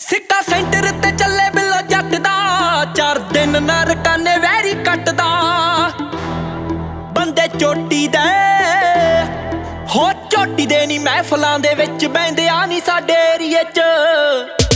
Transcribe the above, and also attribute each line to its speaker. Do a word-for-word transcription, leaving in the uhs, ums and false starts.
Speaker 1: ਸਿੱਟਾ ਸੈਂਟਰ ਤੇ ਚੱਲੇ ਬਿੱਲੋ ਜੱਟ ਦਾ, ਚਾਰ ਦਿਨ ਨਰਕਾਨੇ ਵੈਰੀ ਕੱਟਦਾ। ਬੰਦੇ ਚੋਟੀ ਦੇ ਹੋ ਚੋਟੀ ਦੇ ਨੀ ਮਹਿਫਲਾਂ ਦੇ ਵਿੱਚ ਬਹਿੰਦੇ ਆ ਨੀ ਸਾਡੇ ਏਰੀਏ ਚ।